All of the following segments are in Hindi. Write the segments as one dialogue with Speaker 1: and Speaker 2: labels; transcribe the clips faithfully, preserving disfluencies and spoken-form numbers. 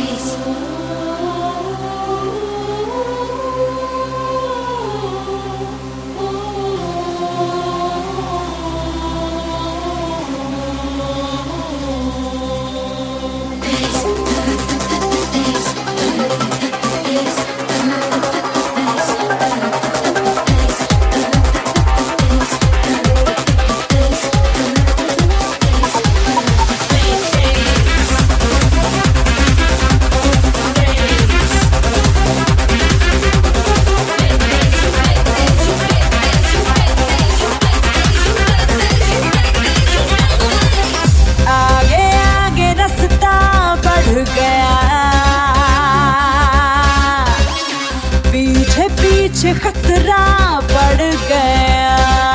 Speaker 1: पीछे खतरा बढ़ गया।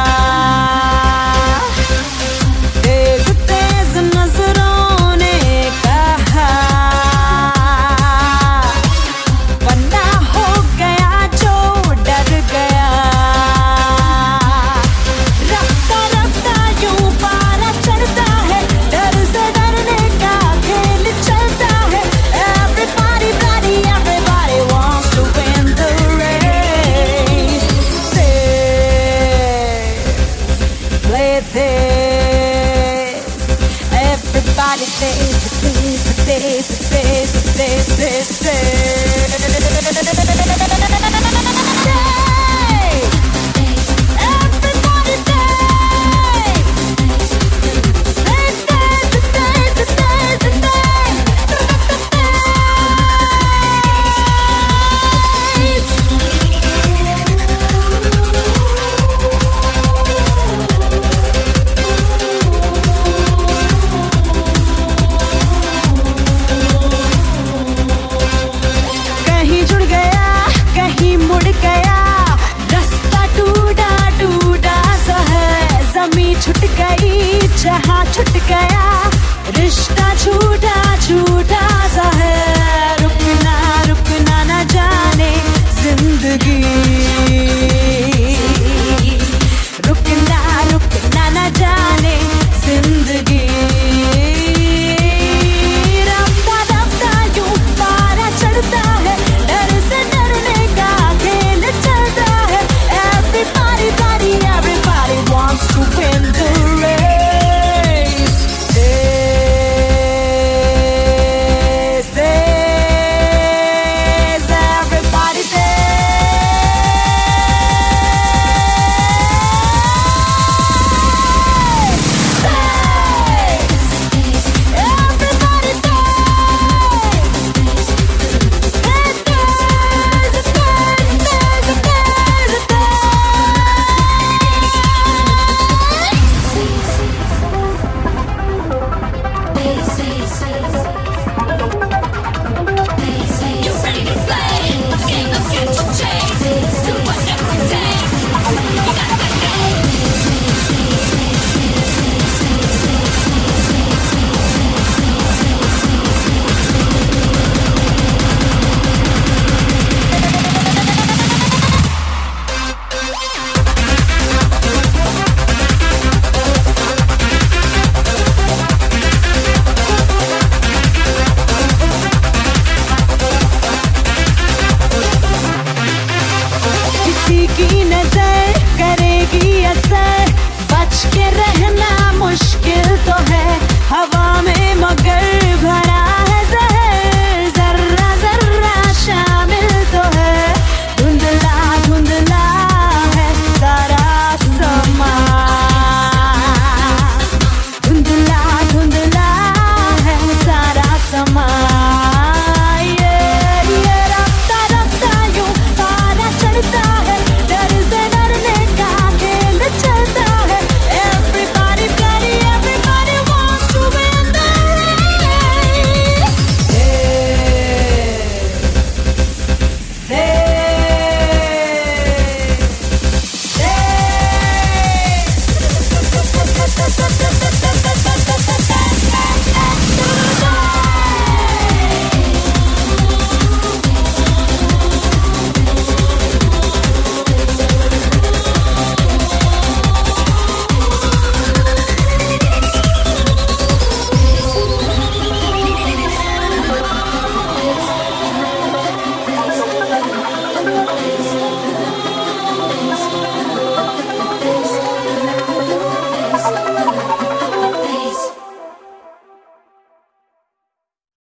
Speaker 1: तेज तेज नजरों ने कहा वरना हो गया जो डर गया। रफ्ता रफ्ता यूं पारा चढ़ता है, डर से डरने का खेल चलता है। Everybody bloody, everybody wants to win the race. Play this. Everybody taste, taste, taste, taste, taste, taste, taste. Everybody taste. Taste, taste, taste, taste, taste. कहीं जुड़ गया, कहीं मुड़ गया, रास्ता टूटा टूटा सा है। जमीन छूट गई, जहां छूट गया।